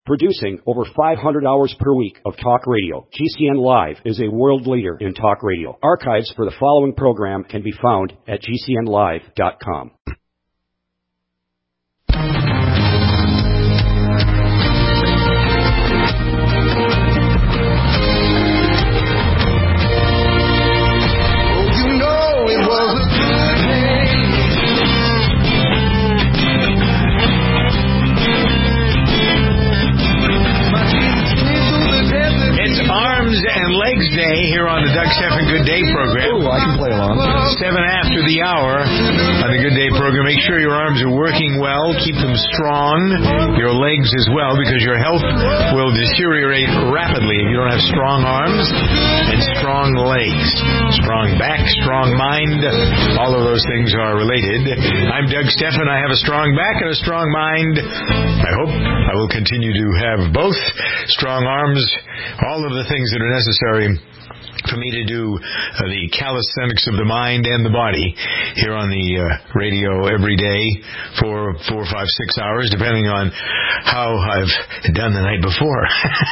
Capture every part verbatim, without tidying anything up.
Producing over five hundred hours per week of talk radio, G C N Live is a world leader in talk radio. Archives for the following program can be found at G C N live dot com. Day here on the Doug Stephan Good Day program. Ooh, I can play along. Seven after the hour on the Good Day program. Make sure your arms are working well. Keep them strong. Your legs as well, because your health will deteriorate rapidly if you don't have strong arms and strong legs. Strong back, strong mind. All of those things are related. I'm Doug Stephan. I have a strong back and a strong mind. I hope I will continue to have both strong arms, all of the things that are necessary for me to do uh, the calisthenics of the mind and the body here on the uh, radio every day for four, five, six hours, depending on how I've done the night before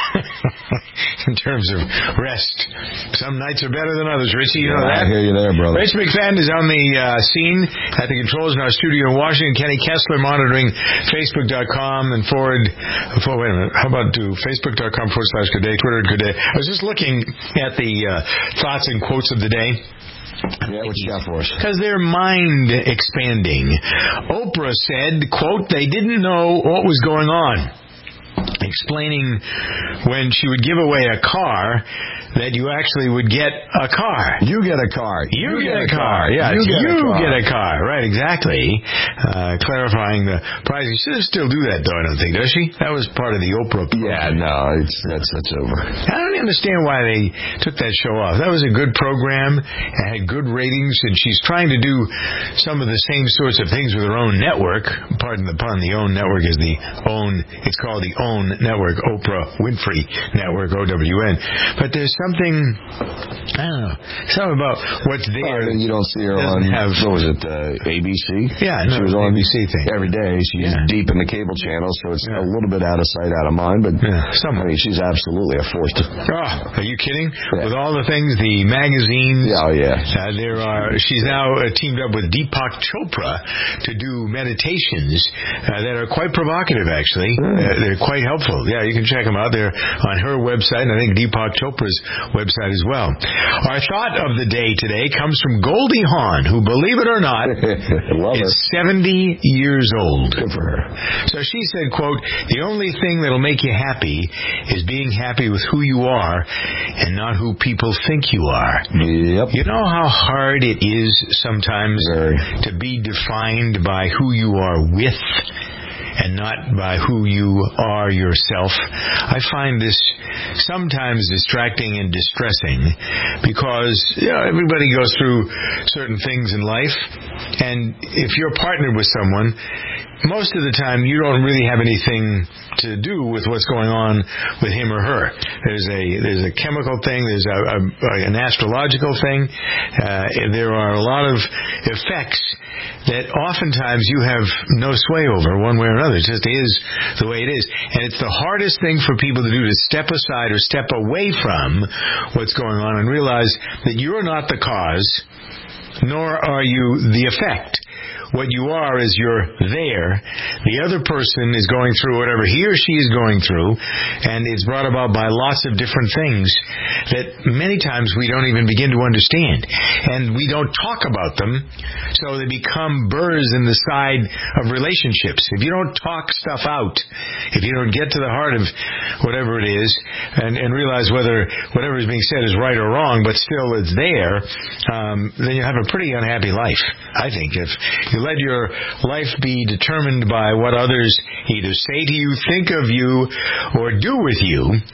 in terms of rest. Some nights are better than others. Richie, you know yeah, that? I hear you there, brother. Rich McFadden is on the uh, scene at the controls in our studio in Washington. Kenny Kessler monitoring Facebook dot com and forward, forward wait a minute, how about do Facebook dot com forward slash good day, Twitter good day. I was just looking at the uh, thoughts and quotes of the day. Yeah, what you got for us? Because they're mind expanding. Oprah said, quote, they didn't know what was going on. Explaining when she would give away a car that you actually would get a car. You get a car. You, you get, get a car. car. Yeah, you, get, you a car. get a car. Right, exactly. Uh, clarifying the price. She doesn't still do that, though, I don't think, does she? That was part of the Oprah program. Yeah, no, it's that's that's over. I don't understand why they took that show off. That was a good program. It had good ratings, and she's trying to do some of the same sorts of things with her own network. Pardon the pun, the OWN network is the OWN, it's called the OWN network, Oprah Winfrey Network, O W N. But there's something, I don't know, something about what's there. Well, you don't see her on, have, what was it, uh, A B C? Yeah, no, she was on A B C thing. Every day. She's yeah. deep in the cable channel, so it's yeah. a little bit out of sight, out of mind, but yeah. I mean, she's absolutely a force to... Oh, are you kidding? Yeah. With all the things, the magazines. Yeah, oh, yeah. Uh, there are, she's now uh, teamed up with Deepak Chopra to do meditations uh, that are quite provocative, actually. Mm. Uh, they're quite helpful. Yeah, you can check them out. They're on her website, and I think Deepak Chopra's website as well. Our thought of the day today comes from Goldie Hawn, who, believe it or not, is seventy years old. Good for her. So she said, quote, the only thing that'll make you happy is being happy with who you are and not who people think you are. Yep. You know how hard it is sometimes Very. to be defined by who you are with and not by who you are yourself. I find this sometimes distracting and distressing because, you know, everybody goes through certain things in life, and if you're partnered with someone, most of the time you don't really have anything to do with what's going on with him or her. There's a there's a chemical thing, there's a, a, an astrological thing. Uh, there are a lot of effects that oftentimes you have no sway over one way or another. It just is the way it is. And it's the hardest thing for people to do, to step aside or step away from what's going on and realize that you're not the cause, nor are you the effect. What you are is you're there. The other person is going through whatever he or she is going through, and it's brought about by lots of different things that many times we don't even begin to understand. And we don't talk about them, so they become burrs in the side of relationships. If you don't talk stuff out, if you don't get to the heart of whatever it is, and, and realize whether whatever is being said is right or wrong, but still it's there, um, then you have a pretty unhappy life, I think. If you let your life be determined by what others either say to you, think of you, or do with you,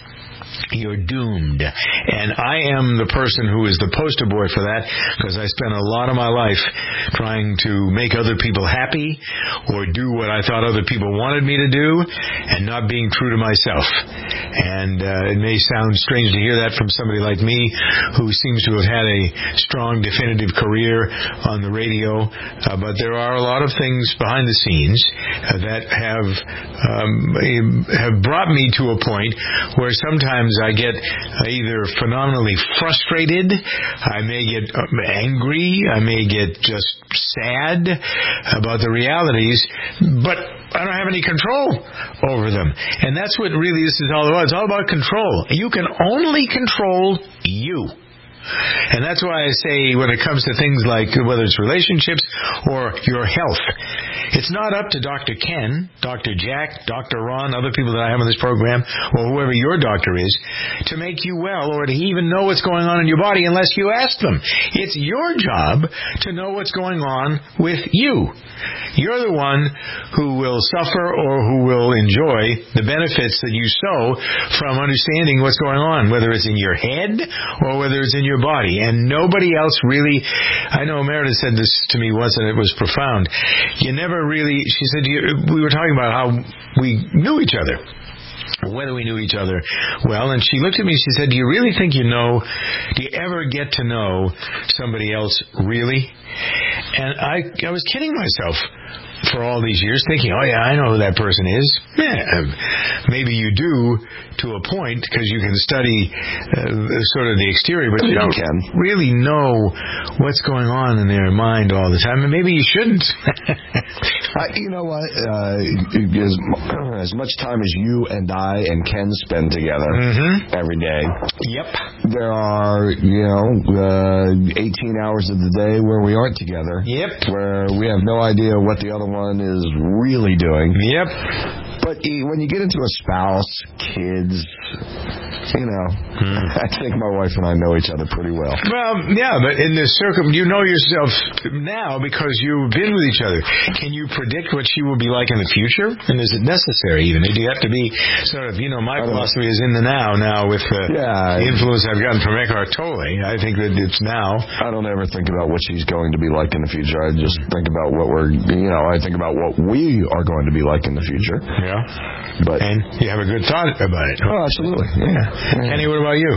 you're doomed. And I am the person who is the poster boy for that, because I spent a lot of my life trying to make other people happy or do what I thought other people wanted me to do and not being true to myself. And uh, it may sound strange to hear that from somebody like me who seems to have had a strong, definitive career on the radio, uh, but there are a lot of things behind the scenes uh, that have um, have brought me to a point where sometimes I get uh, either phenomenally frustrated, I may get uh, angry, I may get just sad about the realities, but I don't have any control over them. And that's what really this is all about. It's all about control. You can only control you. And that's why I say when it comes to things like whether it's relationships or your health, it's not up to Doctor Ken, Doctor Jack, Doctor Ron, other people that I have on this program, or whoever your doctor is, to make you well or to even know what's going on in your body unless you ask them. It's your job to know what's going on with you. You're the one who will suffer or who will enjoy the benefits that you sow from understanding what's going on, whether it's in your head or whether it's in your body. And nobody else really, I know Meredith said this to me once and it was profound. You never really, she said, you, we were talking about how we knew each other. Whether we knew each other well, and she looked at me and she said, do you really think you know, do you ever get to know somebody else really? And I, I was kidding myself for all these years, thinking, oh yeah, I know who that person is. Yeah, maybe you do to a point because you can study uh, sort of the exterior, but you don't can. really know what's going on in their mind all the time, and maybe you shouldn't. uh, you know what? Uh, as, as much time as you and I and Ken spend together mm-hmm. every day, yep, there are, you know, uh, eighteen hours of the day where we aren't together. Yep. Where we have no idea what the other one is really doing. Yep. But when you get into a spouse, kids, you know, hmm. I think my wife and I know each other pretty well. Well, yeah, but in this circum, you know yourself now because you've been with each other. Can you predict what she will be like in the future? And is it necessary even? Do you have to be sort of, you know, my philosophy know. is in the now now with the, yeah, the influence I've gotten from Eckhart Tolle. I think that it's now. I don't ever think about what she's going to be like in the future. I just think about what we're, you know, I think about what we are going to be like in the future. Yeah. But and you have a good thought about it. Oh, absolutely. Yeah. yeah. Kenny, what about you?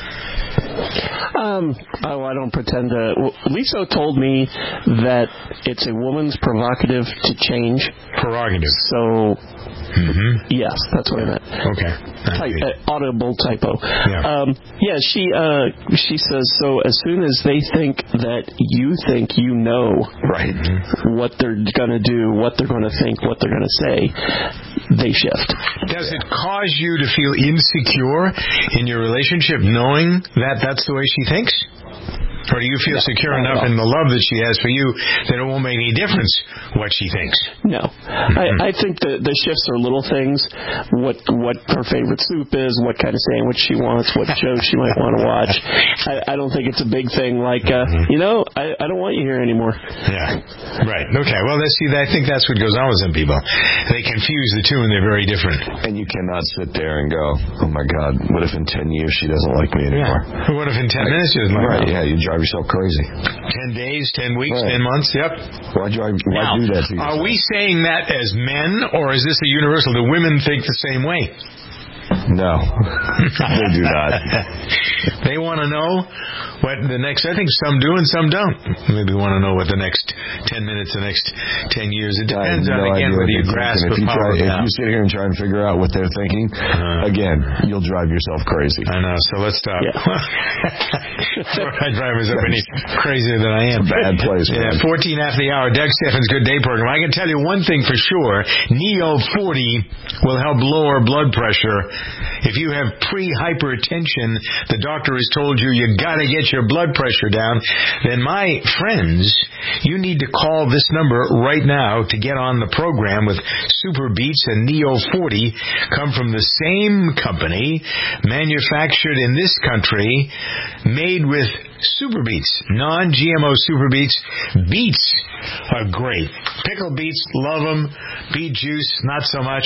Um, oh, I don't pretend to. Well, Lisa told me that it's a woman's prerogative to change. Prerogative. So, mm-hmm. yes, that's what I meant. Okay. Ty- uh, audible typo. Yeah. Um, yeah, she uh, she says, so as soon as they think that you think you know right. what they're going to do, what they're going to think, what they're going to say, they shift. Does it cause you to feel insecure in your relationship knowing that that's the way she thinks? Or do you feel no, secure enough in the love that she has for you that it won't make any difference what she thinks? No. Mm-hmm. I, I think the, the shifts are little things. What what her favorite soup is, what kind of sandwich she wants, what show she might want to watch. I, I don't think it's a big thing like, uh, mm-hmm. you know, I, I don't want you here anymore. Yeah. Right. Okay. Well, let's see, I think that's what goes on with some people. They confuse the two and they're very different. And you cannot sit there and go, oh my God, what if in ten years she doesn't like me anymore? Yeah. What if in ten minutes she doesn't like right, me? Yeah, you drive yourself crazy. Ten days, ten weeks, right. ten months, yep. Why do I why now, do that to you? Are we saying that as men, or is this a universal? Do women think the same way? No, they do not. They want to know what the next, I think some do and some don't. Maybe want to know what the next ten minutes, the next ten years. It depends on, no again, whether you grasp the power. If you sit here and try and figure out what they're thinking, uh, again, you'll drive yourself crazy. I know, so let's stop. Yeah. I drive myself any crazier than I am. It's a bad place, man. Yeah, fourteen after the hour, Doug Steffens' Good Day program. I can tell you one thing for sure. Neo forty will help lower blood pressure. If you have pre-hypertension, the doctor has told you you got to get your blood pressure down, then my friends, you need to call this number right now to get on the program with Super Beats and Neo forty. Come from the same company, manufactured in this country, made with Super Beets, non-G M O Super Beets. Beets are great. Pickled beets, love them. Beet juice, not so much.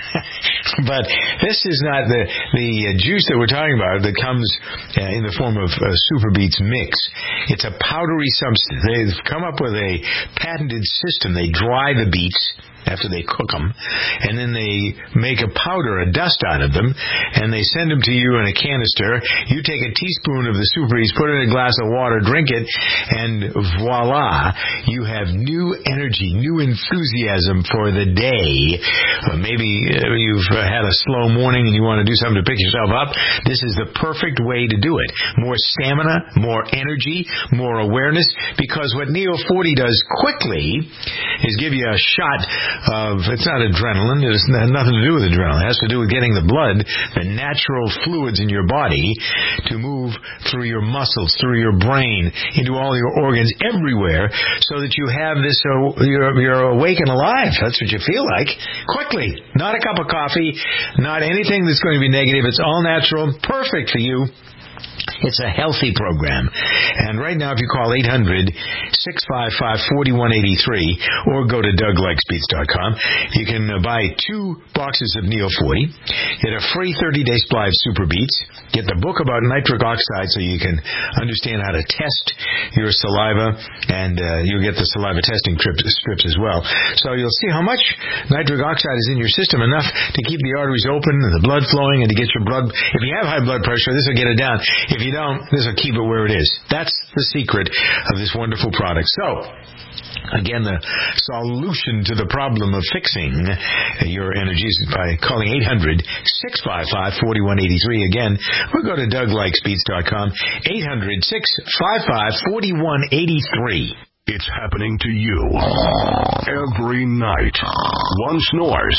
But this is not the the juice that we're talking about that comes uh, in the form of uh, Super Beets mix. It's a powdery substance. They've come up with a patented system. They dry the beets after they cook them, and then they make a powder, a dust out of them, and they send them to you in a canister. You take a teaspoon of the Super Beets, put it in a glass of water, drink it, and voila, you have new energy, new enthusiasm for the day. Uh, maybe uh, you've uh, had a slow morning and you want to do something to pick yourself up. This is the perfect way to do it. More stamina, more energy, more awareness, because what Neo forty does quickly is give you a shot of, it's not adrenaline, it has nothing to do with adrenaline. It has to do with getting the blood, the natural fluids in your body to move through your muscles, through your brain, into all your organs, everywhere, so that you have this, uh, you're, you're awake and alive. That's what you feel like. Quickly. Not a cup of coffee, not anything that's going to be negative. It's all natural, perfect for you. It's a healthy program. And right now, if you call eight hundred, six five five, four one eight three or go to Doug Likes Beets dot com, you can uh, buy two boxes of Neo forty, get a free thirty-day supply of Super Beets, get the book about nitric oxide so you can understand how to test your saliva, and uh, you'll get the saliva testing strips, strips as well. So you'll see how much nitric oxide is in your system, enough to keep the arteries open and the blood flowing and to get your blood, if you have high blood pressure, this will get it down. If you don't, this will keep it where it is. That's the secret of this wonderful product. So, again, the solution to the problem of fixing your energies by calling eight hundred, six five five, four one eight three. Again, or go to Doug Likes Beets dot com, eight hundred, six five five, four one eight three. It's happening to you every night. One snores,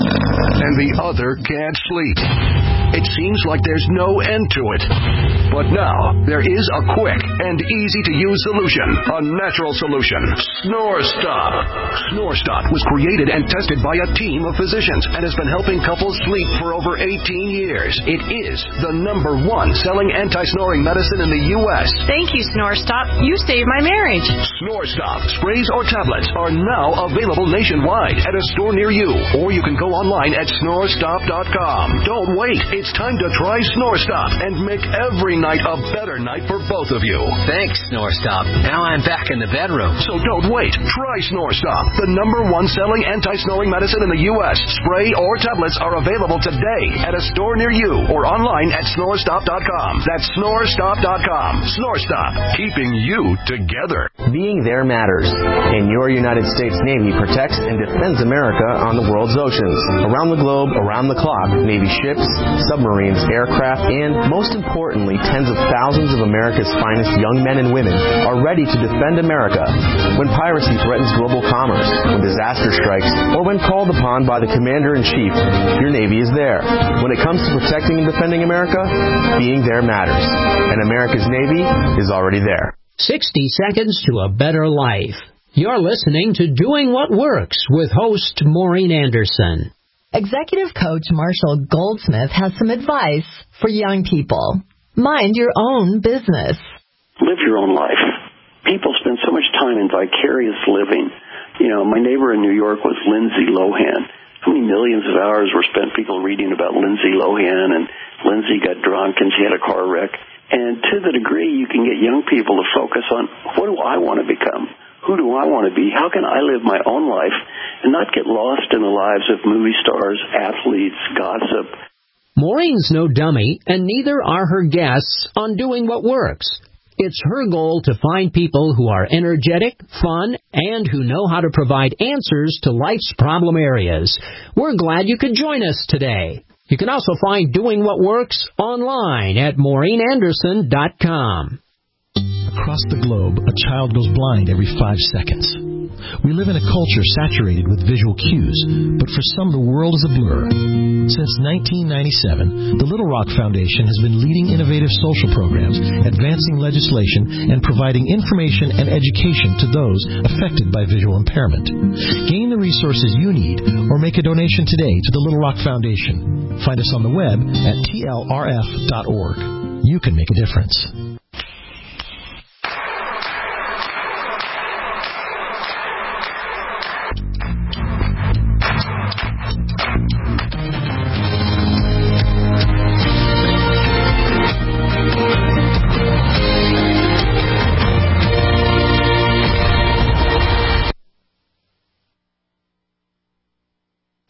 and the other can't sleep. It seems like there's no end to it. But now, there is a quick and easy-to-use solution, a natural solution. Snore Stop. Snore Stop was created and tested by a team of physicians and has been helping couples sleep for over eighteen years. It is the number one selling anti-snoring medicine in the U S Thank you, Snore Stop. You saved my marriage. Snore Stop sprays or tablets are now available nationwide at a store near you, or you can go online at snore stop dot com. Don't wait. It's time to try Snore Stop and make every night a better night for both of you. Thanks, Snore Stop. Now I'm back in the bedroom. So don't wait. Try Snore Stop, the number one selling anti-snoring medicine in the U S Spray or tablets are available today at a store near you or online at snore stop dot com. That's snore stop dot com. Snore Stop, keeping you together. Being there matters, and your United States Navy protects and defends America on the world's oceans. Around the globe, around the clock, Navy ships, submarines, aircraft, and, most importantly, tens of thousands of America's finest young men and women are ready to defend America when piracy threatens global commerce, when disaster strikes, or when called upon by the Commander-in-Chief. Your Navy is there. When it comes to protecting and defending America, being there matters, and America's Navy is already there. sixty seconds to a better life. You're listening to Doing What Works with host Maureen Anderson. Executive coach Marshall Goldsmith has some advice for young people. Mind your own business. Live your own life. People spend so much time in vicarious living. You know, my neighbor in New York was Lindsay Lohan. How many millions of hours were spent people reading about Lindsay Lohan, and Lindsay got drunk and she had a car wreck. And to the degree you can get young people to focus on, what do I want to become? Who do I want to be? How can I live my own life and not get lost in the lives of movie stars, athletes, gossip? Maureen's no dummy, and neither are her guests on Doing What Works. It's her goal to find people who are energetic, fun, and who know how to provide answers to life's problem areas. We're glad you could join us today. You can also find Doing What Works online at maureen anderson dot com. Across the globe, a child goes blind every five seconds. We live in a culture saturated with visual cues, but for some the world is a blur. Since nineteen ninety-seven, the Little Rock Foundation has been leading innovative social programs, advancing legislation, and providing information and education to those affected by visual impairment. Gain the resources you need or make a donation today to the Little Rock Foundation. Find us on the web at T L R F dot org. You can make a difference.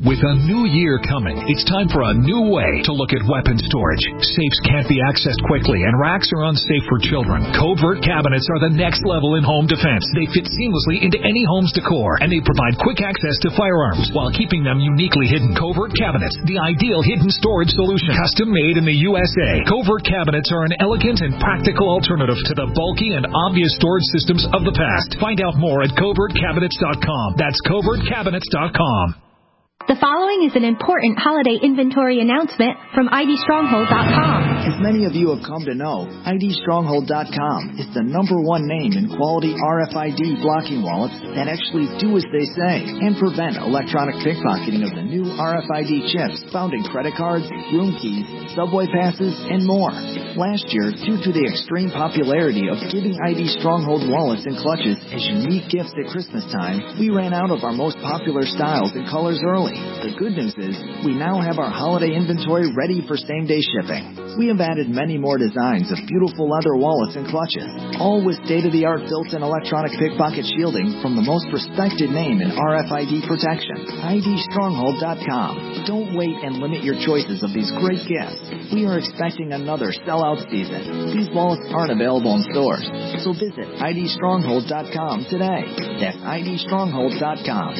With a new year coming, it's time for a new way to look at weapon storage. Safes can't be accessed quickly, and racks are unsafe for children. Covert cabinets are the next level in home defense. They fit seamlessly into any home's decor, and they provide quick access to firearms while keeping them uniquely hidden. Covert cabinets, the ideal hidden storage solution. Custom made in the U S A. Covert cabinets are an elegant and practical alternative to the bulky and obvious storage systems of the past. Find out more at covert cabinets dot com. That's covert cabinets dot com. The following is an important holiday inventory announcement from I D stronghold dot com. As many of you have come to know, I D stronghold dot com is the number one name in quality R F I D blocking wallets that actually do as they say and prevent electronic pickpocketing of the new R F I D chips found in credit cards, room keys, subway passes, and more. Last year, due to the extreme popularity of giving I D Stronghold wallets and clutches as unique gifts at Christmas time, we ran out of our most popular styles and colors early. The good news is, we now have our holiday inventory ready for same-day shipping. We have added many more designs of beautiful leather wallets and clutches, all with state-of-the-art built-in electronic pickpocket shielding from the most respected name in R F I D protection, I D stronghold dot com. Don't wait and limit your choices of these great gifts. We are expecting another sellout season. These wallets aren't available in stores, so visit I D stronghold dot com today. That's I D stronghold dot com.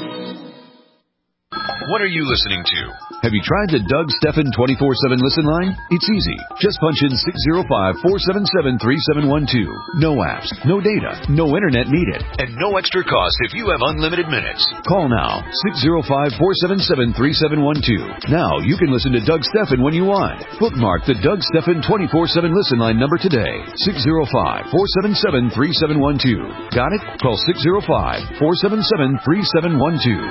What are you listening to? Have you tried the Doug Stephan twenty-four seven listen line? It's easy. Just punch in six zero five, four seven seven, three seven one two. No apps, no data, no internet needed. And no extra cost if you have unlimited minutes. Call now, six zero five, four seven seven, three seven one two. Now you can listen to Doug Stephan when you want. Bookmark the Doug Stephan twenty-four seven listen line number today. six zero five, four seven seven, three seven one two. Got it? Call six zero five, four seven seven, three seven one two.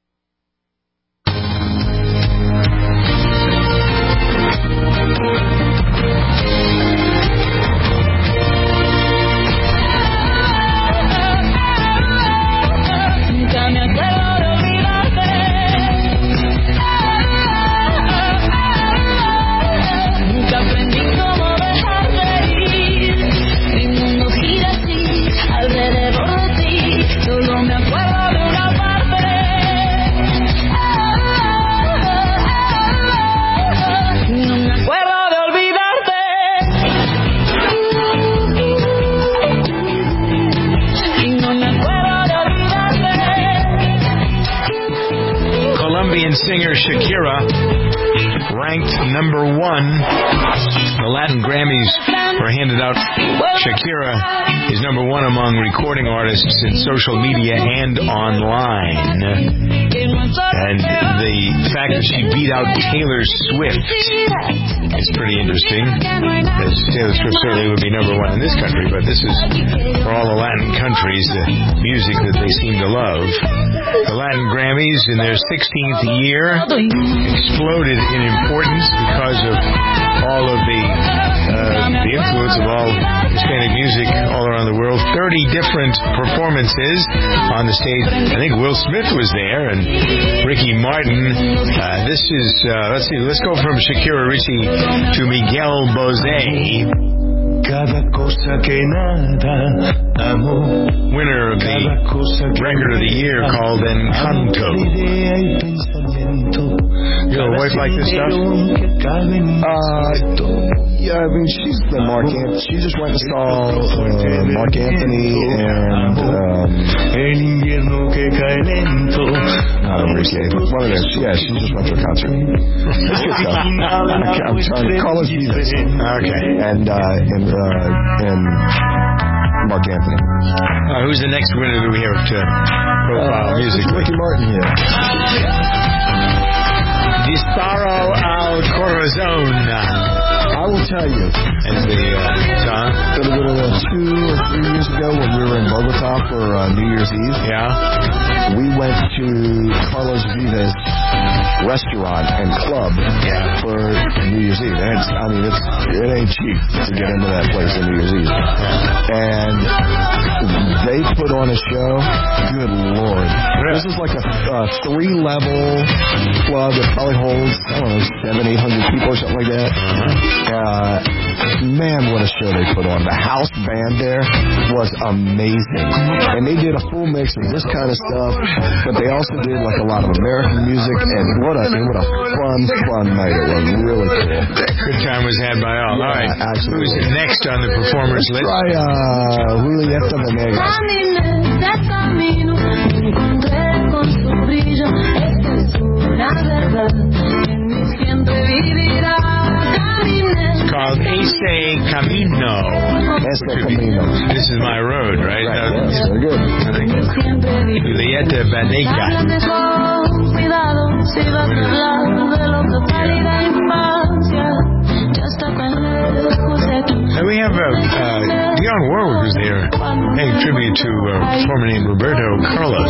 Singer Shakira ranked number one. The Latin Grammys were handed out. Shakira is number one among recording artists in social media and online. And the fact that she beat out Taylor Swift is pretty interesting, as Taylor Swift certainly would be number one in this country, but this is for all the Latin countries, the music that they seem to love. The Latin Grammys, in their sixteenth year, exploded in importance because of all of the uh, the influence of all Hispanic music all around the world. thirty different performances on the stage. I think Will Smith was there, and Ricky Martin. Uh, this is, uh, let's see, let's go from Shakira Ritchie to Miguel Bosé. Winner of the Record of the Year called Encanto. Your wife like this stuff? Uh, yeah, I mean, she's the Mark Anthony. She just went and saw uh, Mark Anthony and um, not Enrique, but one of those. Yeah, she just went to a concert. It's good stuff. I'm trying to call us Jesus. Okay. And uh, and uh, and Mark Anthony. Uh, who's the next winner that we have to profile uh, musically? Ricky Martin here. Disparo al Corazon. I will tell you. As the uh, song. It was uh, two or three years ago when we were in Bogota for uh, New Year's Eve. Yeah. We went to Carlos Vives restaurant and club yeah. for New Year's Eve. And it's, I mean, it's, it ain't cheap to get into that place on New Year's Eve. And they put on a show. Good Lord. This is like a uh, three-level club that probably holds, I don't know, seven, eight hundred people or something like that. Uh, man, what a show they put on. The house band there was amazing. And they did a full mix of this kind of stuff, but they also did like a lot of American music, and what a what a fun, fun night it was. Really cool. Good time was had by all. Yeah, all right. Absolutely. Who's next on the performers Let's list? try uh, Julieta Venegas. It's called Ese Camino. Ese Camino. This is my road, right? Right, Uh, yes, very good. Julieta Venegas. And we have uh, uh, Dionne Warwick was there paying tribute to a performer named Roberto Carlos.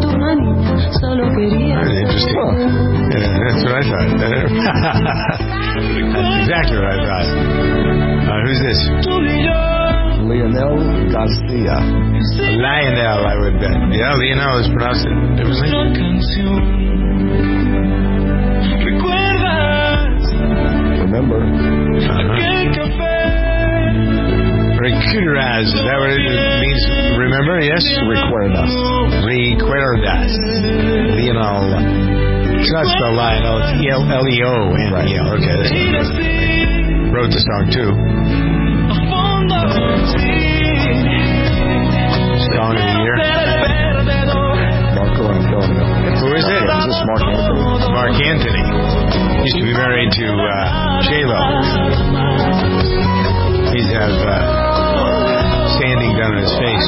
Very interesting. Yeah, that's what I thought. That's exactly what I thought. Uh, who's this? Lionel Garcia. Lionel, I would bet. Yeah, Lionel is pronounced it differently. Remember. Uh-huh. Recuerdas, is that what it means? Remember, yes? Recuerdas. Recuerdas. Lionel. It's not spelled Lionel, it's E L E O N E L. Okay, that's what wrote the song, too. Song of the year. Marco Antonio. Who is it? Is this Mark Anthony? Mark Anthony. Used to be married to uh, J-Lo. He's have uh, sanding done on his face.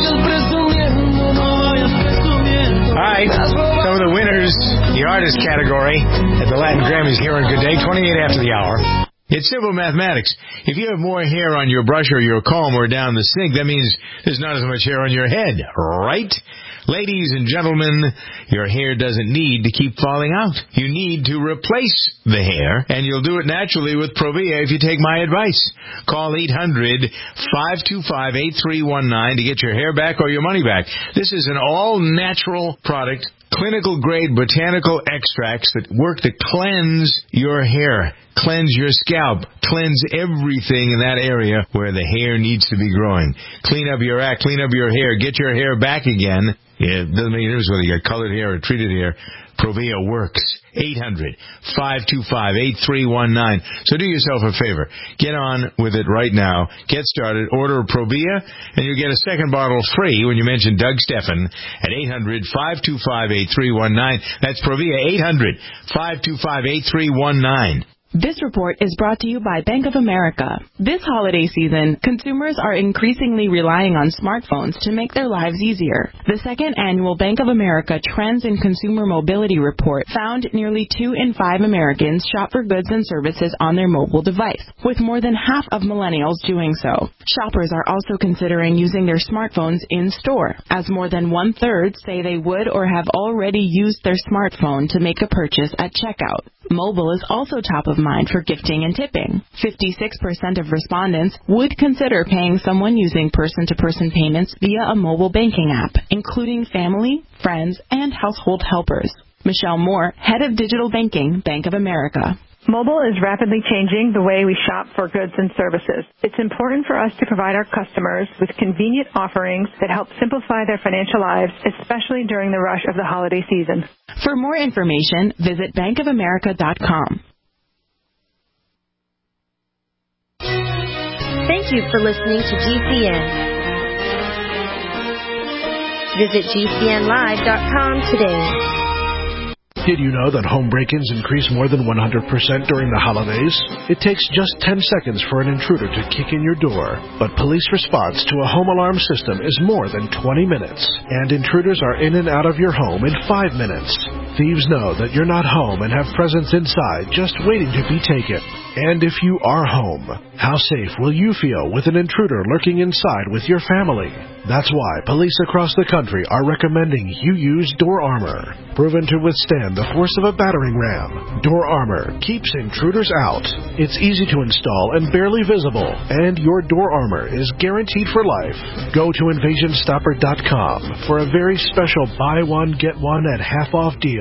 All right, some of the winners, the artist category at the Latin Grammys here on Good Day, twenty-eight after the hour. It's simple mathematics. If you have more hair on your brush or your comb or down the sink, that means there's not as much hair on your head, right? Ladies and gentlemen, your hair doesn't need to keep falling out. You need to replace the hair, and you'll do it naturally with Provia if you take my advice. Call eight hundred, five two five, eight three one nine to get your hair back or your money back. This is an all-natural product, clinical-grade botanical extracts that work to cleanse your hair, cleanse your scalp, cleanse everything in that area where the hair needs to be growing. Clean up your act, clean up your hair, get your hair back again. Yeah, it doesn't make any difference whether you got colored hair or treated hair. Provia works. eight hundred, five two five, eight three one nine. So do yourself a favor. Get on with it right now. Get started. Order Provia, and you'll get a second bottle free when you mention Doug Steffen at eight hundred, five two five, eight three one nine. That's Provia, eight hundred, five two five, eight three one nine. This report is brought to you by Bank of America. This holiday season, consumers are increasingly relying on smartphones to make their lives easier. The second annual Bank of America Trends in Consumer Mobility Report found nearly two in five Americans shop for goods and services on their mobile device, with more than half of millennials doing so. Shoppers are also considering using their smartphones in store, as more than one-third say they would or have already used their smartphone to make a purchase at checkout. Mobile is also top of mind for gifting and tipping. fifty-six percent of respondents would consider paying someone using person-to-person payments via a mobile banking app, including family, friends, and household helpers. Michelle Moore, Head of Digital Banking, Bank of America. Mobile is rapidly changing the way we shop for goods and services. It's important for us to provide our customers with convenient offerings that help simplify their financial lives, especially during the rush of the holiday season. For more information, visit bank of america dot com. Thank you for listening to G C N. Visit G C N live dot com today. Did you know that home break-ins increase more than one hundred percent during the holidays? It takes just ten seconds for an intruder to kick in your door, but police response to a home alarm system is more than twenty minutes, and intruders are in and out of your home in five minutes. Thieves know that you're not home and have presents inside just waiting to be taken. And if you are home, how safe will you feel with an intruder lurking inside with your family? That's why police across the country are recommending you use Door Armor. Proven to withstand the force of a battering ram, Door Armor keeps intruders out. It's easy to install and barely visible, and your Door Armor is guaranteed for life. Go to invasion stopper dot com for a very special buy one, get one at half off deal.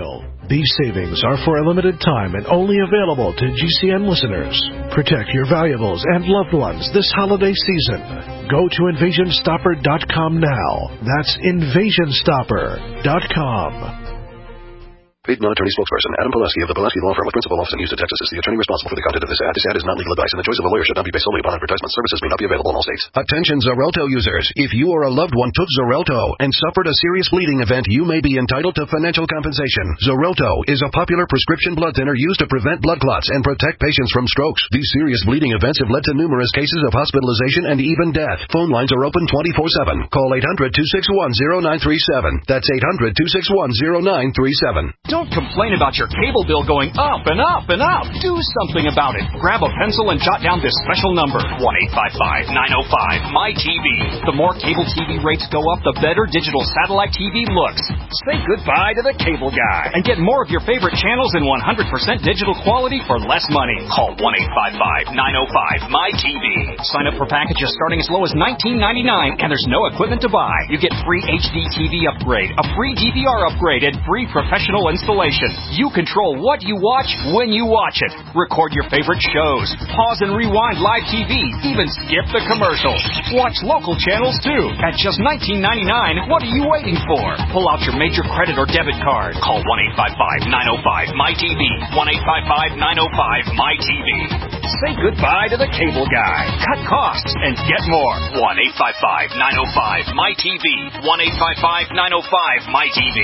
These savings are for a limited time and only available to G C N listeners. Protect your valuables and loved ones this holiday season. Go to invasion stopper dot com now. That's invasion stopper dot com. Paid non-attorney spokesperson Adam Pulaski of the Pulaski Law Firm with principal office in Houston, Texas is the attorney responsible for the content of this ad. This ad is not legal advice, and the choice of a lawyer should not be based solely upon advertisement. Services may not be available in all states. Attention Xarelto users. If you or a loved one took Xarelto and suffered a serious bleeding event, you may be entitled to financial compensation. Xarelto is a popular prescription blood thinner used to prevent blood clots and protect patients from strokes. These serious bleeding events have led to numerous cases of hospitalization and even death. Phone lines are open twenty-four seven. Call eight hundred, two six one, zero nine three seven. That's eight hundred, two six one, zero nine three seven. Don't complain about your cable bill going up and up and up. Do something about it. Grab a pencil and jot down this special number, one eight five five, nine oh five, M Y T V. The more cable T V rates go up, the better digital satellite T V looks. Say goodbye to the cable guy and get more of your favorite channels in one hundred percent digital quality for less money. Call one eight five five, nine oh five, M Y T V. Sign up for packages starting as low as nineteen ninety-nine, and there's no equipment to buy. You get free H D T V upgrade, a free D V R upgrade, and free professional installation. You control what you watch when you watch it. Record your favorite shows. Pause and rewind live T V. Even skip the commercials. Watch local channels too. At just nineteen ninety-nine, what are you waiting for? Pull out your major credit or debit card. Call one eight five five, nine oh five, M Y T V. one eight five five, nine oh five, M Y T V. Say goodbye to the cable guy. Cut costs and get more. one eight five five, nine oh five, M Y T V. one eight five five, nine oh five, M Y T V.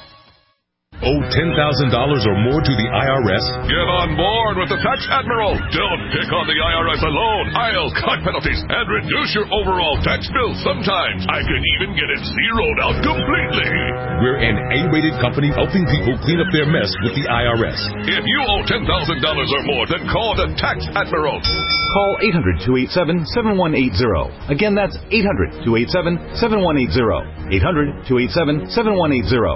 Owe ten thousand dollars or more to the I R S? Get on board with the Tax Admiral. Don't pick on the I R S alone. I'll cut penalties and reduce your overall tax bill. Sometimes I can even get it zeroed out completely. We're an A-rated company helping people clean up their mess with the I R S. If you owe ten thousand dollars or more, then call the Tax Admiral. Call eight hundred, two eight seven, seven one eight zero. Again, that's eight hundred, two eight seven, seven one eight zero. eight hundred, two eight seven, seven one eight zero.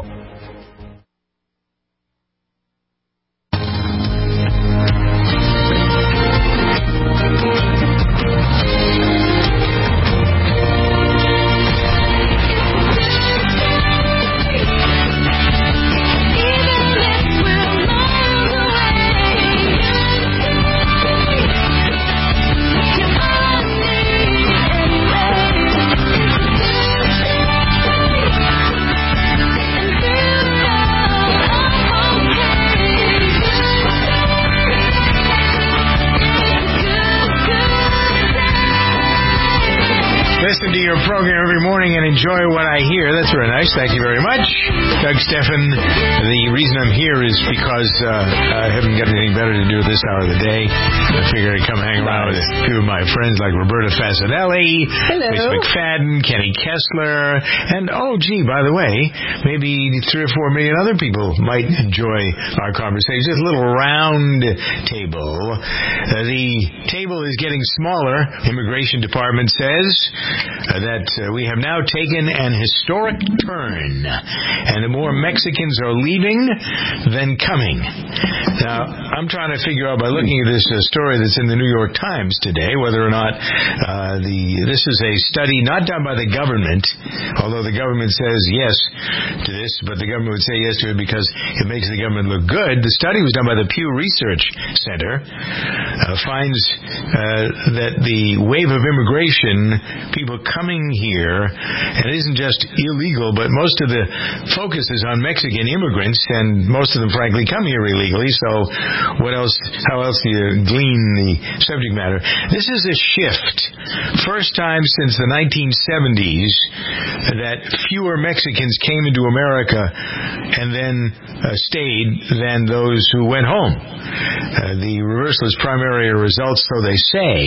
Enjoy what I hear. That's very nice. Thank you very much. Doug Steffen. The reason I'm here is because uh, I haven't got anything better to do at this hour of the day. I figured I'd come hang around with a few of my friends like Roberta Fasanelli, Miss McFadden, Kenny Kessler, and oh, gee, by the way, maybe three or four million other people might enjoy our conversation. This little round table. Uh, the table is getting smaller. Immigration Department says uh, that uh, we have now taken an historic turn, and the more Mexicans are leaving than coming. Now, I'm trying to figure out by looking at this uh, story that's in the New York Times today whether or not uh, the this is a study not done by the government, although the government says yes to this, but the government would say yes to it because it makes the government look good. The study was done by the Pew Research Center, uh, finds uh, that the wave of immigration, people coming here, and it isn't just illegal, but most of the focus is on Mexican immigrants, and most of them, frankly, come here illegally. So, what else? How else do you glean the subject matter? This is a shift. First time since the nineteen seventies that fewer Mexicans came into America and then uh, stayed than those who went home. Uh, the reversal is primarily a result, so they say,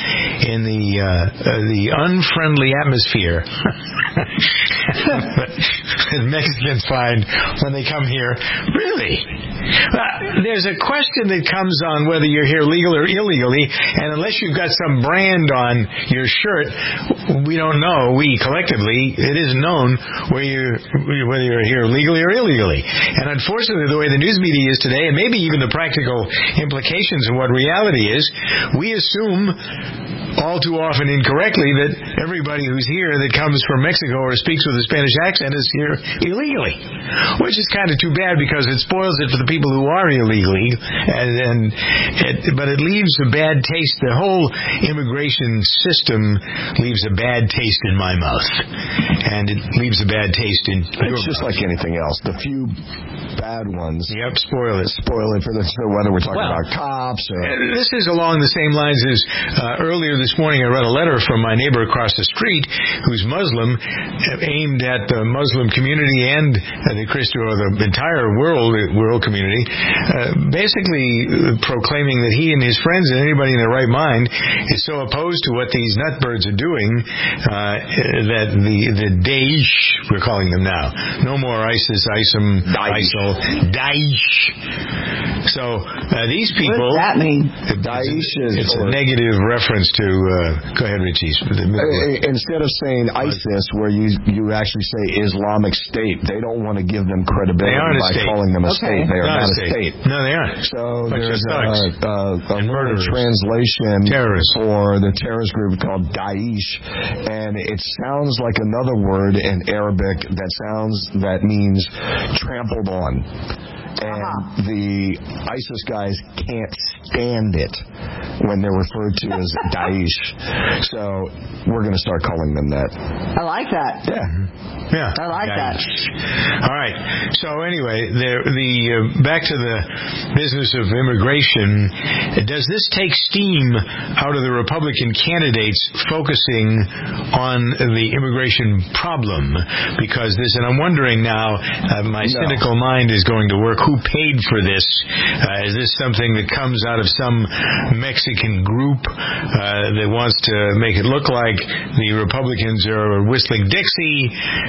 in the uh, uh, the unfriendly atmosphere Mexicans find when they come here. Really? Uh, there's a question question that comes on whether you're here legal or illegally, and unless you've got some brand on your shirt, we don't know, we collectively, it isn't known whether you're, whether you're here legally or illegally. And unfortunately, the way the news media is today, and maybe even the practical implications of what reality is, we assume all too often incorrectly that everybody who's here that comes from Mexico or speaks with a Spanish accent is here illegally, which is kind of too bad because it spoils it for the people who are illegally, and, and it, but it leaves a bad taste. The whole immigration system leaves a bad taste in my mouth, and it leaves a bad taste in your It's just mouth. like anything else. The few bad ones yep, spoil it. Spoil it for the, whether we're talking well, about cops or... This is along the same lines as uh, earlier this morning I read a letter from my neighbor across the street who's Muslim, aimed at the Muslim community and uh, the Christian or the entire world world community, uh, basically proclaiming that he and his friends and anybody in their right mind is so opposed to what these nutbirds are doing uh, that the the Daesh, we're calling them now, no more ISIS, ISIM, ISIL, Daesh. So uh, these people. What does that mean? Daesh is it's a negative reference to. Uh, go ahead, Richie. Instead of saying ISIS, where you you actually say Islamic State, they don't want to give them credibility by state. calling them a Okay. state. They are not, not a a state. state. No, they aren't. So Bunch there's of a, a, a learned translation Terrorists. for the terrorist group called Daesh, and it sounds like another word in Arabic that sounds that means trampled on. And uh-huh. the ISIS guys can't stand it when they're referred to as Daesh. So we're going to start calling them that. I like that. Yeah. Yeah. I like Daesh. that. All right. So anyway, the, the uh, back to the business of immigration. Does this take steam out of the Republican candidates focusing on the immigration problem? Because this, and I'm wondering now, uh, my no. cynical mind is going to work. Who paid for this? Uh, is this something that comes out of some Mexican group uh, that wants to make it look like the Republicans are whistling Dixie?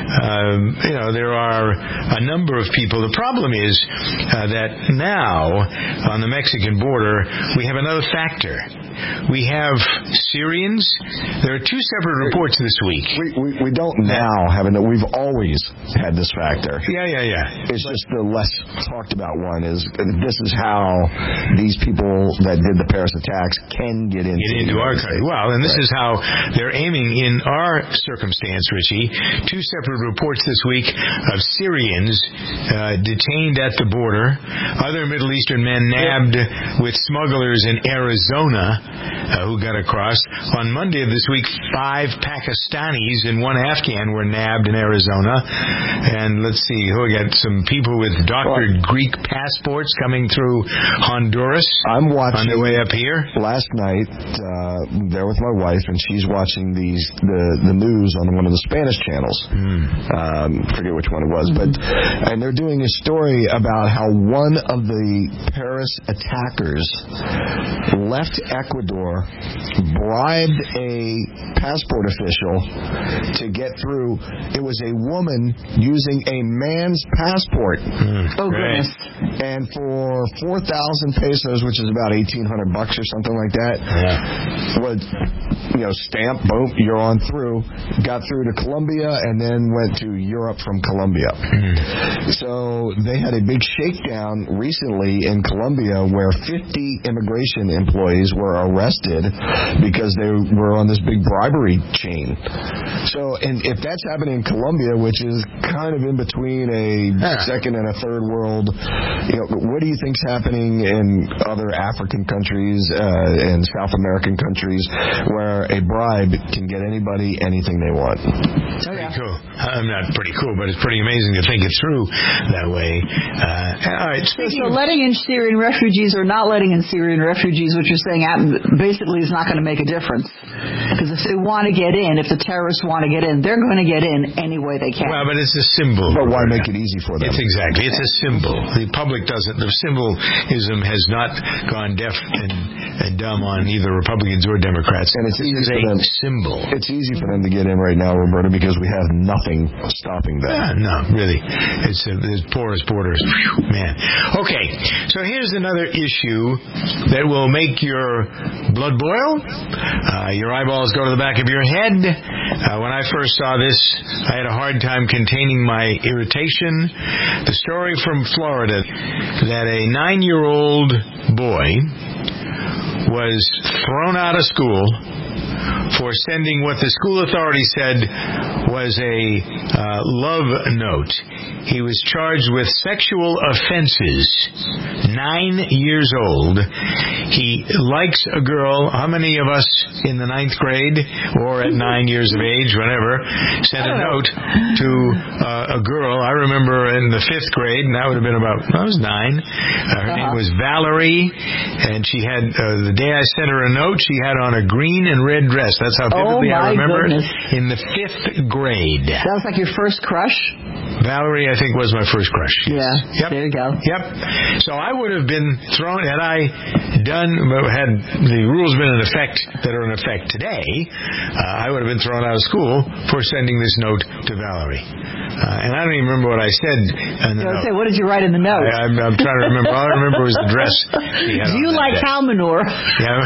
Uh, you know, there are a number of people. The problem is uh, that now on the Mexican border we have another factor. We have Syrians. There are two separate reports this week. We we, we don't now have it. We've always had this factor. Yeah, yeah, yeah. It's just the less talked about one is this is how these people that did the Paris attacks can get into, get into our country. Well, and this right. is how they're aiming in our circumstance, Richie. Two separate reports this week of Syrians uh, detained at the border, other Middle Eastern men nabbed yeah. with smugglers in Arizona uh, who got across. On Monday of this week, five Pakistanis and one Afghan were nabbed in Arizona. And let's see, oh, we got some people with doctored Greek passports coming through Honduras. I'm watching on their way up here. Last night, uh, there with my wife, and she's watching these the, the news on one of the Spanish channels. Mm. Um, forget which one it was, but and they're doing a story about how one of the Paris attackers left Ecuador, bribed a passport official to get through. It was a woman using a man's passport. Mm, oh goodness! And for four thousand pesos, which is about eighteen hundred bucks or something like that, yeah. would you know stamp, boom, you're on through. Got through to Colombia and then went to Europe from Colombia. Mm. So they had a big shakedown recently in Colombia where fifty immigration employees were arrested because they were on this big bribery chain. So, and if that's happening in Colombia, which is kind of in between a yeah. second and a third world, you know, what do you think's happening in other African countries uh, and South American countries where a bribe can get anybody anything they want? It's pretty cool. I'm not pretty cool, but it's pretty amazing to think it through that way. Uh, all right. So letting in Syrian refugees or not letting in Syrian refugees, what you're saying, basically is not going to make a difference. Because if they want to get in, if the terrorists want to get in, they're going to get in any way they can. Well, but it's a symbol. But why make it easy for them? It's exactly. It's a symbol. The public doesn't. The symbolism has not gone deaf and, and dumb on either Republicans or Democrats. And it's this easy is for a them. symbol. It's easy for them to get in right now, Roberta, because we have nothing stopping them. Yeah, no, really. It's a, it's porous borders. Whew, man. Okay, so here's another issue that will make your blood boil. Uh, your eyeballs go to the back of your head. Uh, when I first saw this, I had a hard time containing my irritation. The story from Florida that a nine-year-old boy was thrown out of school for sending what the school authority said was a uh, love note. He was charged with sexual offenses. Nine years old. He likes a girl. How many of us in the ninth grade or at nine years of age, whatever, sent a note to uh, a girl? I remember in the fifth grade, and that would have been about, I was nine. Uh, her uh-huh. name was Valerie, and she had, uh, the day I sent her a note, she had on a green and red dress. That's how vividly oh I remember goodness. it. In the fifth grade. That was like your first crush? Valerie, I think, was my first crush. Yes. Yeah. Yep. There you go. Yep. So I would have been thrown, had I done, had the rules been in effect that are in effect today, uh, I would have been thrown out of school for sending this note to Valerie. Uh, and I don't even remember what I said in the I was note. say, what did you write in the note? I, I'm, I'm trying to remember. All I remember was the dress she had. Do you like cow manure? Yeah.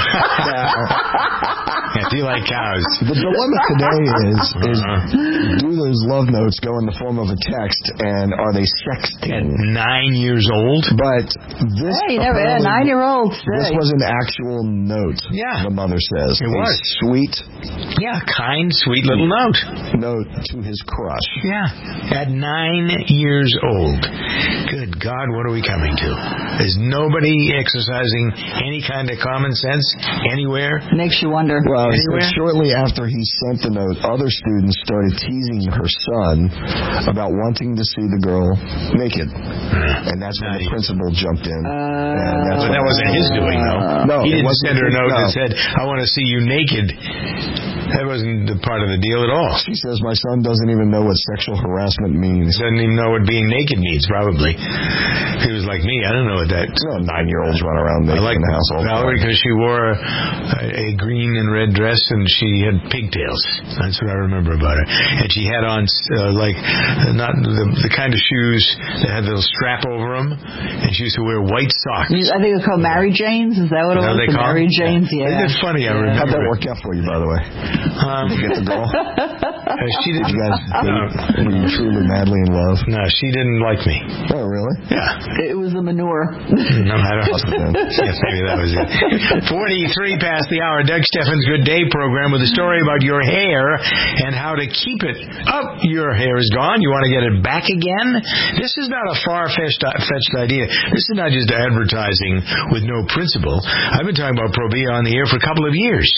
Yeah, do you like cows? The dilemma today is, is do those love notes go in the form of a text, and are they sexting? At nine years old? But this... Hey, you never had a nine-year-old. This was an actual note, yeah. the mother says. It a was. Sweet... Yeah, kind, sweet little note. Note to his crush. Yeah, at nine years old. Good God, what are we coming to? Is nobody exercising any kind of common sense anywhere? Makes you wonder. Well, shortly after he sent the note, other students started teasing her son about wanting to see the girl naked. Uh, and that's when the principal jumped in. Uh, and that's but that wasn't his doing, though. No, he didn't send her a note no. that said, I want to see you naked. That wasn't the part of the deal at all. She says, my son doesn't even know what sexual harassment means. Doesn't even know what being naked means, probably. If he was like me, I don't know what that... Well, nine-year-olds run around naked I like in the household. Valerie because she wore a, a green and red dress and she had pigtails. That's what I remember about her. And she had on, uh, like, uh, not the, the kind of shoes that had a little strap over them. And she used to wear white socks. I think it's called Mary Jane's. Is that what it was? They the call Mary them? Jane's, yeah. Isn't it funny? I yeah. remember. How'd that work out for you, by the way? Um, Did you get the girl? Uh, she didn't. You guys no. were you truly madly in love? No, she didn't like me. Oh, really? Yeah. It was the manure. No, I don't know. Yes, maybe that was it. forty-three past the hour. Doug Steffens' Good Day program with a story about your hair and how to keep it up. Your hair is gone. You want to get it back again? This is not a far-fetched idea. This is not just advertising with no principle. I've been talking about Provia on the air for a couple of years.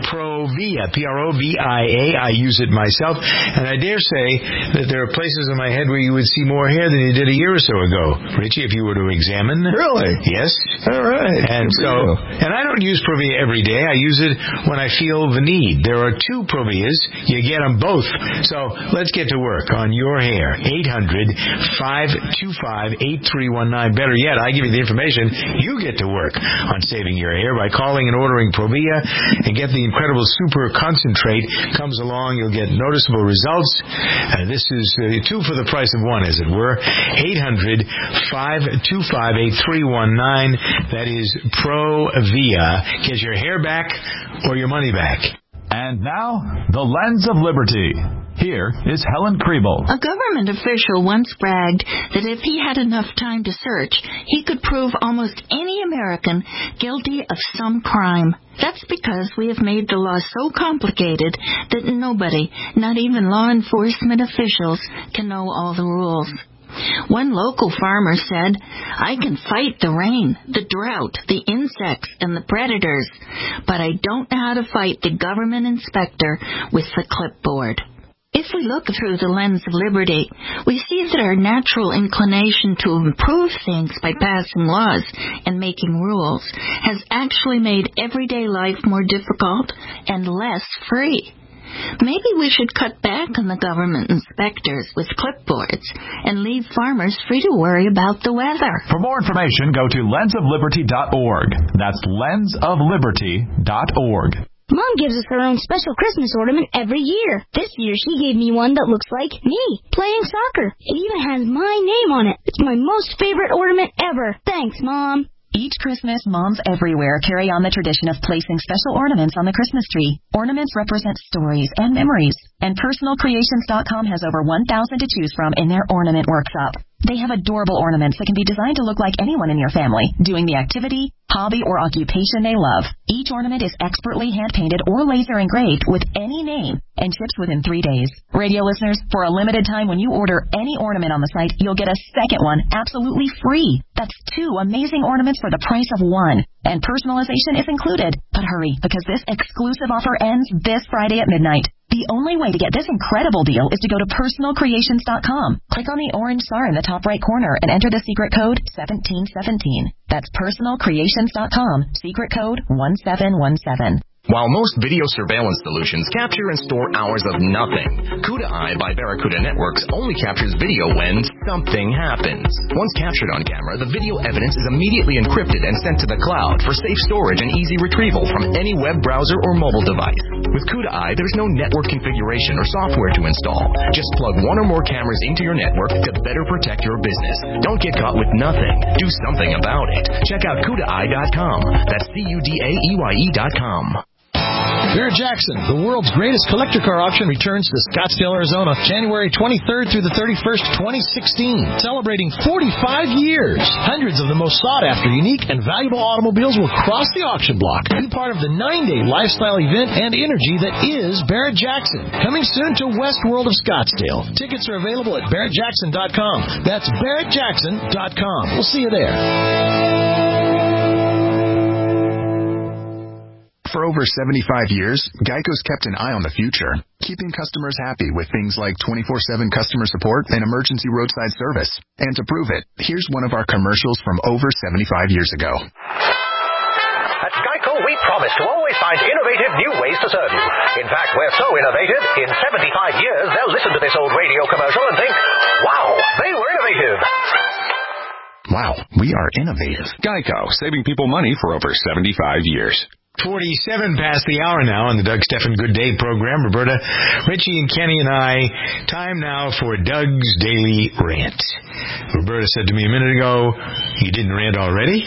Provia, P R O V I A. I use it myself, and I dare say that there are places in my head where you would see more hair than you did a year or so ago, Richie, if you were to examine. Really? Yes. All right. And Good so, and I don't use Provia every day. I use it when I feel the need. There are two Provias. You get them both. So let's get to work on your hair. eight hundred, five two five, eight three one nine. Better yet, I give you the information. You get to work on saving your hair by calling and ordering Provia and get the incredible super concentrate. Comes along, you'll get noticeable results. Uh, this is uh, two for the price of one, as it were. eight hundred, five two five, eight three one nine. That is Provia. Get your hair back or your money back. And now, the Lens of Liberty. Here is Helen Kriebel. A government official once bragged that if he had enough time to search, he could prove almost any American guilty of some crime. That's because we have made the law so complicated that nobody, not even law enforcement officials, can know all the rules. One local farmer said, I can fight the rain, the drought, the insects, and the predators, but I don't know how to fight the government inspector with the clipboard. If we look through the lens of liberty, we see that our natural inclination to improve things by passing laws and making rules has actually made everyday life more difficult and less free. Maybe we should cut back on the government inspectors with clipboards and leave farmers free to worry about the weather. For more information, go to lens of liberty dot org. That's lens of liberty dot org. Mom gives us her own special Christmas ornament every year. This year she gave me one that looks like me, playing soccer. It even has my name on it. It's my most favorite ornament ever. Thanks, Mom. Each Christmas, moms everywhere carry on the tradition of placing special ornaments on the Christmas tree. Ornaments represent stories and memories, and personal creations dot com has over one thousand to choose from in their ornament workshop. They have adorable ornaments that can be designed to look like anyone in your family, doing the activity, hobby, or occupation they love. Each ornament is expertly hand-painted or laser engraved with any name and ships within three days. Radio listeners, for a limited time when you order any ornament on the site, you'll get a second one absolutely free. That's two amazing ornaments for the price of one. And personalization is included. But hurry, because this exclusive offer ends this Friday at midnight. The only way to get this incredible deal is to go to personal creations dot com. Click on the orange star in the top right corner and enter the secret code seventeen seventeen. That's personal creations dot com, secret code one seven one seven. While most video surveillance solutions capture and store hours of nothing, CUDA-Eye by Barracuda Networks only captures video when something happens. Once captured on camera, the video evidence is immediately encrypted and sent to the cloud for safe storage and easy retrieval from any web browser or mobile device. With CUDA-Eye, there's no network configuration or software to install. Just plug one or more cameras into your network to better protect your business. Don't get caught with nothing. Do something about it. Check out CUDA Eye dot com. That's C U D A E Y E dot com. Barrett-Jackson, the world's greatest collector car auction, returns to Scottsdale, Arizona, January twenty-third through the thirty-first, twenty sixteen. Celebrating forty-five years. Hundreds of the most sought-after, unique, and valuable automobiles will cross the auction block. Be part of the nine-day lifestyle event and energy that is Barrett-Jackson. Coming soon to West World of Scottsdale. Tickets are available at Barrett Jackson dot com. That's Barrett Jackson dot com. We'll see you there. For over seventy-five years, Geico's kept an eye on the future, keeping customers happy with things like twenty-four seven customer support and emergency roadside service. And to prove it, here's one of our commercials from over seventy-five years ago. At Geico, we promise to always find innovative new ways to serve you. In fact, we're so innovative, in seventy-five years, they'll listen to this old radio commercial and think, wow, they were innovative. Wow, we are innovative. Geico, saving people money for over seventy-five years. forty-seven past the hour now on the Doug Stephan Good Day program. Roberta, Richie, and Kenny and I, time now for Doug's Daily Rant. Roberta said to me a minute ago, you didn't rant already?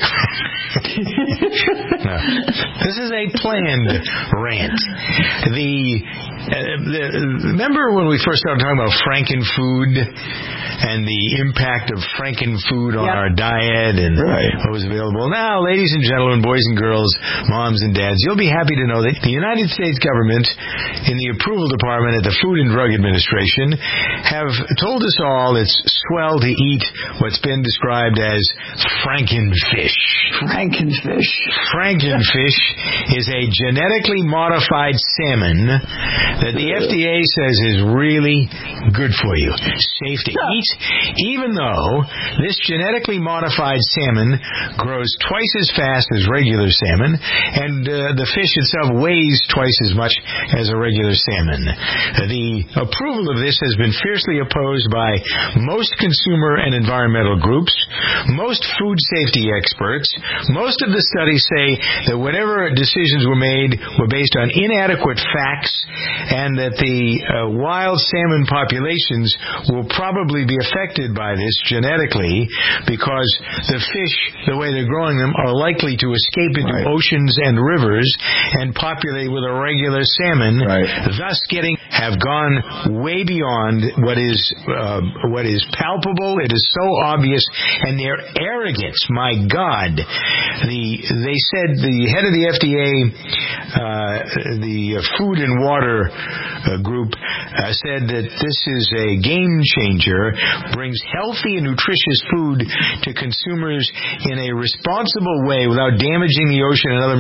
No. This is a planned rant. The, uh, the remember when we first started talking about Frankenfood and the impact of Frankenfood on yep. our diet and right. what was available? Now, ladies and gentlemen, boys and girls, moms and dads, you'll be happy to know that the United States government in the approval department at the Food and Drug Administration have told us all it's swell to eat what's been described as Frankenfish. Frankenfish. Frankenfish is a genetically modified salmon that the F D A says is really good for you, safe to eat, even though this genetically modified salmon grows twice as fast as regular salmon, and uh, the fish itself weighs twice as much as a regular salmon. Uh, the approval of this has been fiercely opposed by most consumer and environmental groups, most food safety experts. Most of the studies say that whatever decisions were made were based on inadequate facts, and that the uh, wild salmon populations will probably be affected by this genetically because the fish, the way they're growing them, are likely to escape into right. oceans and rivers and populate with a regular salmon, right. thus getting have gone way beyond what is uh, what is palpable. It is so obvious, and their arrogance, my God. The they said the head of the F D A, uh, the Food and Water uh, group, uh, said that this is a game changer, brings healthy and nutritious food to consumers in a responsible way without damaging the ocean and other marine habitats.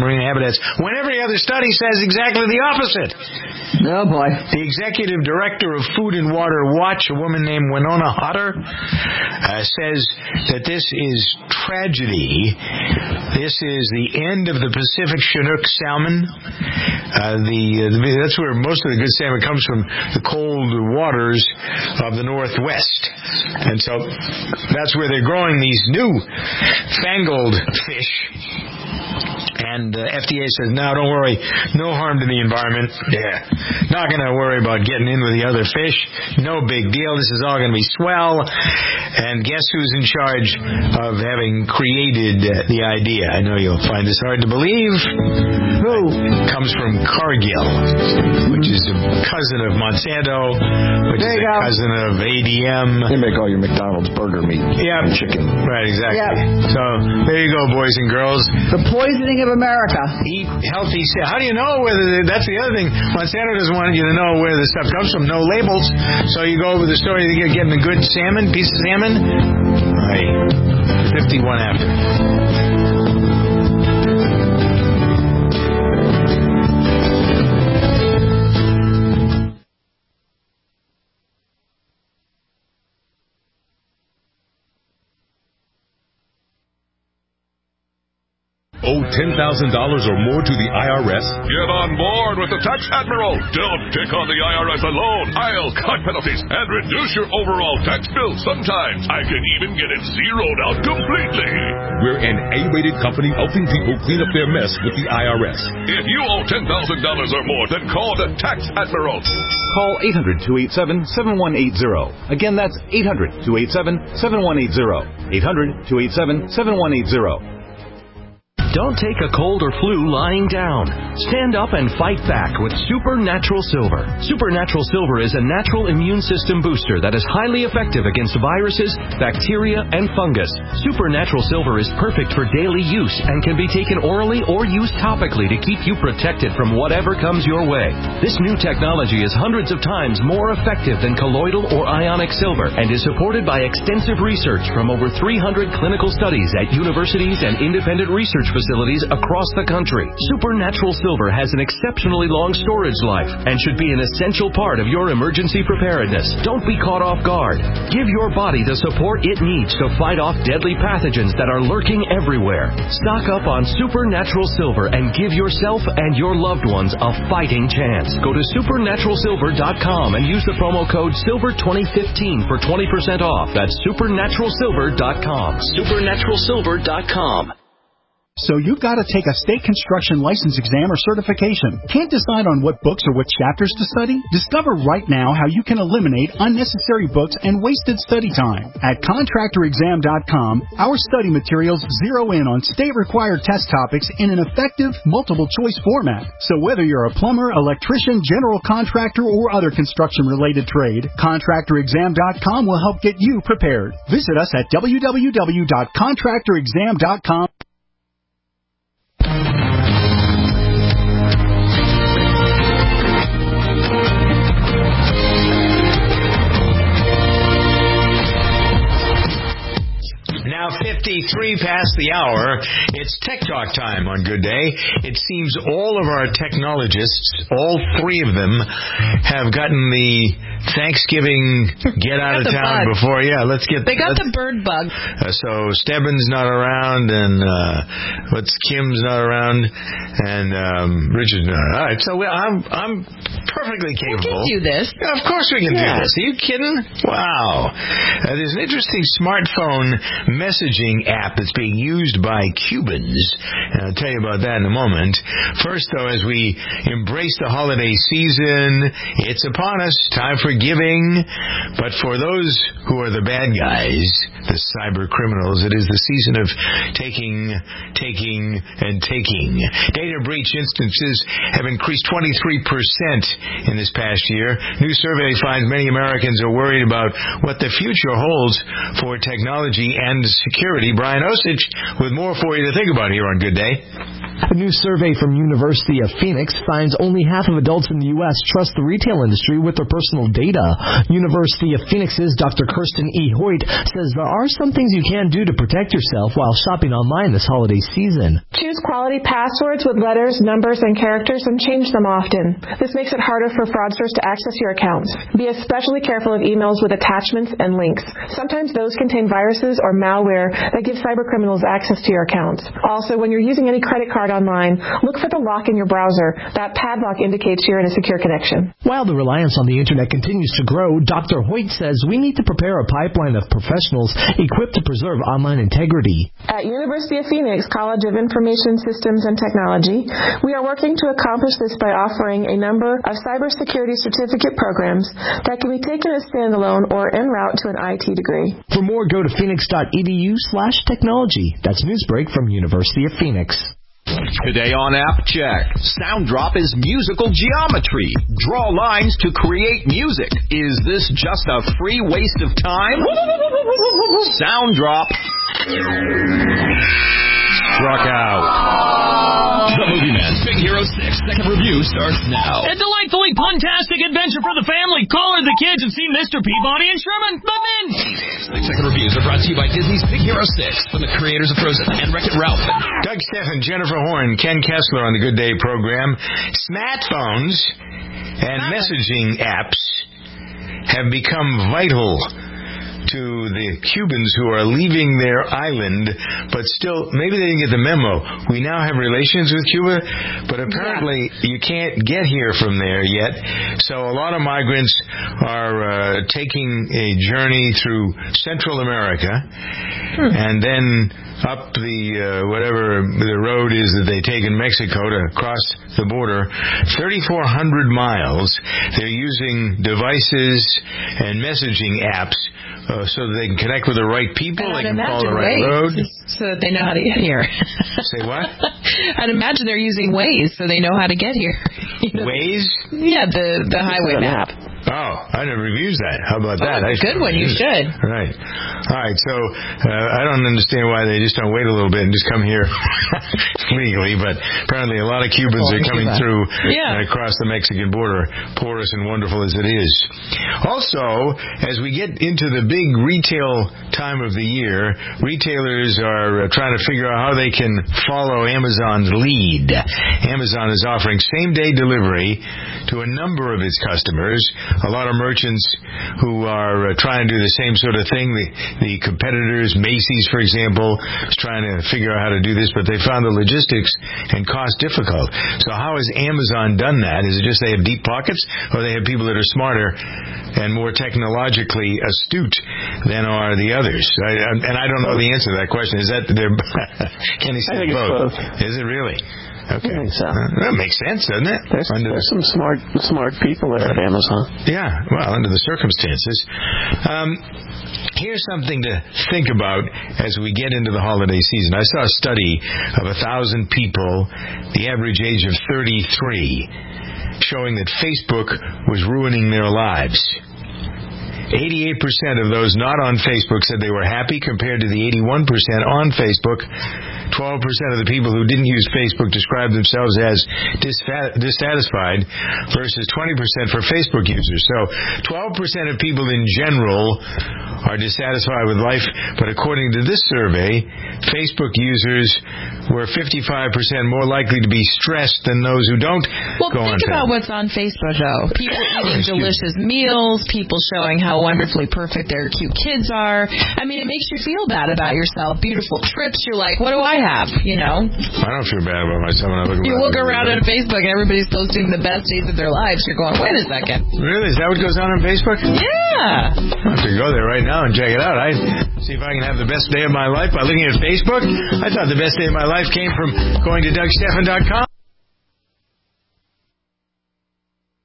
benefits, when every other study says exactly the opposite. Oh, boy. The executive director of Food and Water Watch, a woman named Winona Hodder, uh, says that this is tragedy. This is the end of the Pacific Chinook salmon. Uh, the, uh, the that's where most of the good salmon comes from, the cold waters of the Northwest. And so that's where they're growing these new fangled fish. And uh, F D A says, no, don't worry, no harm to the environment. Yeah, not going to worry about getting in with the other fish. No big deal. This is all going to be swell. And guess who's in charge of having created uh, the idea? I know you'll find this hard to believe. Who? Comes from Cargill, which is a cousin of Monsanto, which there is a go. cousin of A D M. They make all your McDonald's burger meat yep. and chicken. Right, exactly. Yep. So there you go, boys and girls. The poisoning of America. Eat healthy. How do you know whether, that's the other thing, Monsanto doesn't want you to know where the stuff comes from, no labels. So you go over the store, you're getting a good salmon, piece of salmon. Right. fifty-one after. Owe ten thousand dollars or more to the I R S? Get on board with the Tax Admiral. Don't pick on the I R S alone. I'll cut penalties and reduce your overall tax bill. Sometimes I can even get it zeroed out completely. We're an A-rated company helping people clean up their mess with the I R S. If you owe ten thousand dollars or more, then call the Tax Admiral. Call eight hundred, two eight seven, seven one eight zero. Again, that's eight hundred, two eight seven, seven one eight zero. eight hundred, two eight seven, seven one eight zero. Don't take a cold or flu lying down. Stand up and fight back with Supernatural Silver. Supernatural Silver is a natural immune system booster that is highly effective against viruses, bacteria, and fungus. Supernatural Silver is perfect for daily use and can be taken orally or used topically to keep you protected from whatever comes your way. This new technology is hundreds of times more effective than colloidal or ionic silver and is supported by extensive research from over three hundred clinical studies at universities and independent research facilities facilities across the country. Supernatural Silver has an exceptionally long storage life and should be an essential part of your emergency preparedness. Don't be caught off guard. Give your body the support it needs to fight off deadly pathogens that are lurking everywhere. Stock up on Supernatural Silver and give yourself and your loved ones a fighting chance. Go to supernatural silver dot com and use the promo code silver twenty fifteen for twenty percent off. That's supernatural silver dot com. supernatural silver dot com. So you've got to take a state construction license exam or certification. Can't decide on what books or what chapters to study? Discover right now how you can eliminate unnecessary books and wasted study time. At contractor exam dot com, our study materials zero in on state-required test topics in an effective, multiple-choice format. So whether you're a plumber, electrician, general contractor, or other construction-related trade, contractor exam dot com will help get you prepared. Visit us at w w w dot contractor exam dot com. Now fifty-three past the hour. It's Tech Talk time on Good Day. It seems all of our technologists, all three of them, have gotten the Thanksgiving get out of town bug. before. Yeah, let's get. They got let's, the bird bug. Uh, so Stebbins not around, and uh, what's Kim's not around, and um, Richard's not around. All right, so we, I'm I'm perfectly capable. We can do this. Yeah, of course we can yeah. do this. Are you kidding? Wow. Uh, there's an interesting smartphone messaging app that's being used by Cubans. And I'll tell you about that in a moment. First, though, as we embrace the holiday season, it's upon us. Time for giving. But for those who are the bad guys, the cyber criminals, it is the season of taking, taking, and taking. Data breach instances have increased twenty-three percent in this past year. New survey finds many Americans are worried about what the future holds for technology and security. Brian Osich with more for you to think about here on Good Day. A new survey from University of Phoenix finds only half of adults in the U S trust the retail industry with their personal data. University of Phoenix's Doctor Kirsten E. Hoyt says there are some things you can do to protect yourself while shopping online this holiday season. Choose quality passwords with letters, numbers, and characters and change them often. This makes it harder for fraudsters to access your accounts. Be especially careful of emails with attachments and links. Sometimes those contain viruses or malware that give cybercriminals access to your accounts. Also, when you're using any credit card online, look for the lock in your browser. That padlock indicates you're in a secure connection. While the reliance on the Internet continues to grow, Doctor Hoyt says we need to prepare a pipeline of professionals equipped to preserve online integrity. At University of Phoenix College of Information Systems and Technology, we are working to accomplish this by offering a number of cybersecurity certificate programs that can be taken as standalone or en route to an I T degree. For more, go to phoenix.edu slash technology. That's Newsbreak from University of Phoenix. Today on App Check, Sound Drop is musical geometry. Draw lines to create music. Is this just a free waste of time? Sound Drop struck out. The Movie Man's Big Hero six second review starts now. A delightfully puntastic adventure for the family. Call her the kids and see Mister Peabody and Sherman, the men. Six second reviews are brought to you by Disney's Big Hero six from the creators of Frozen and Wreck-It Ralph. Doug Stephan, Jennifer Horn, Ken Kessler on the Good Day program. Smartphones and messaging apps have become vital to the Cubans who are leaving their island, but still, maybe they didn't get the memo. We now have relations with Cuba, but apparently yeah. you can't get here from there yet. So a lot of migrants are uh, taking a journey through Central America, hmm. and then up the, uh, whatever the road is that they take in Mexico to cross the border, thirty-four hundred miles. They're using devices and messaging apps uh, so that they can connect with the right people, and they I'd can follow the right Waze, road. So that they know how to get here. Say what? I'd imagine they're using Waze so they know how to get here. You know, Waze? Yeah, the, the highway map. Oh, I never used that. How about that? Oh, I good one. You should. Right. All right. So uh, I don't understand why they just don't wait a little bit and just come here legally, but apparently a lot of Cubans are coming Cuba. through yeah. and across the Mexican border, porous and wonderful as it is. Also, as we get into the big retail time of the year, retailers are trying to figure out how they can follow Amazon's lead. Amazon is offering same-day delivery to a number of its customers. A lot of merchants who are uh, trying to do the same sort of thing. The, the competitors, Macy's, for example, is trying to figure out how to do this, but they found the logistics and cost difficult. So how has Amazon done that? Is it just they have deep pockets, or they have people that are smarter and more technologically astute than are the others? I, and I don't know the answer to that question. Is that their... Can he say both? both? Is it really? Okay. I think so. Uh, that makes sense, doesn't it? There's, there's some smart smart people there at Amazon. Yeah, well, under the circumstances. Um, here's something to think about as we get into the holiday season. I saw a study of a thousand people, the average age of thirty-three, showing that Facebook was ruining their lives. eighty-eight percent of those not on Facebook said they were happy, compared to the eighty-one percent on Facebook. twelve percent of the people who didn't use Facebook described themselves as dissatisfied versus twenty percent for Facebook users. So twelve percent of people in general are dissatisfied with life, but according to this survey, Facebook users were fifty-five percent more likely to be stressed than those who don't well, go on Facebook. Well, think about what's on Facebook, though. People eating delicious meals, people showing how wonderfully perfect their cute kids are. I mean, it makes you feel bad about yourself. Beautiful trips. You're like, what do I have, you know? I don't feel bad about myself when I look You around. look around on Facebook and everybody's posting the best days of their lives. You're going, wait a second. Really? Is that what goes on on Facebook? Yeah. I have to go there right now and check it out. I see if I can have the best day of my life by looking at Facebook. I thought the best day of my life came from going to Doug Stephan dot com.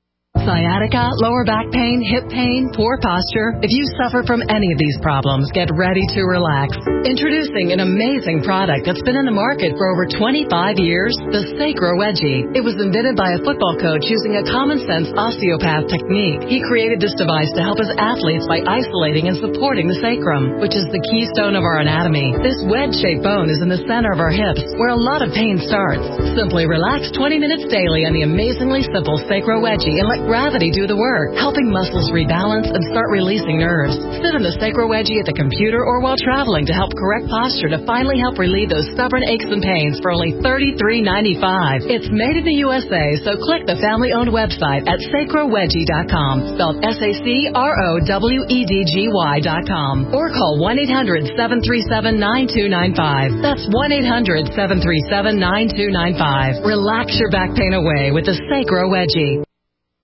Sciatica, lower back pain, hip pain, poor posture. If you suffer from any of these problems, get ready to relax. Introducing an amazing product that's been in the market for over twenty-five years, the Sacro Wedgie. It was invented by a football coach using a common-sense osteopath technique. He created this device to help his athletes by isolating and supporting the sacrum, which is the keystone of our anatomy. This wedge-shaped bone is in the center of our hips, where a lot of pain starts. Simply relax twenty minutes daily on the amazingly simple Sacro Wedgie and let gravity do the work, helping muscles rebalance and start releasing nerves. Sit in the Sacro Wedgie at the computer or while traveling to help correct posture to finally help relieve those stubborn aches and pains for only thirty-three ninety-five. It's made in the U S A, so click the family-owned website at sacro wedgie dot com, spelled S A C R O W E D G Y dot com, or call one eight hundred seven three seven nine two nine five. That's one eight hundred seven three seven nine two nine five. Relax your back pain away with the Sacro Wedgie.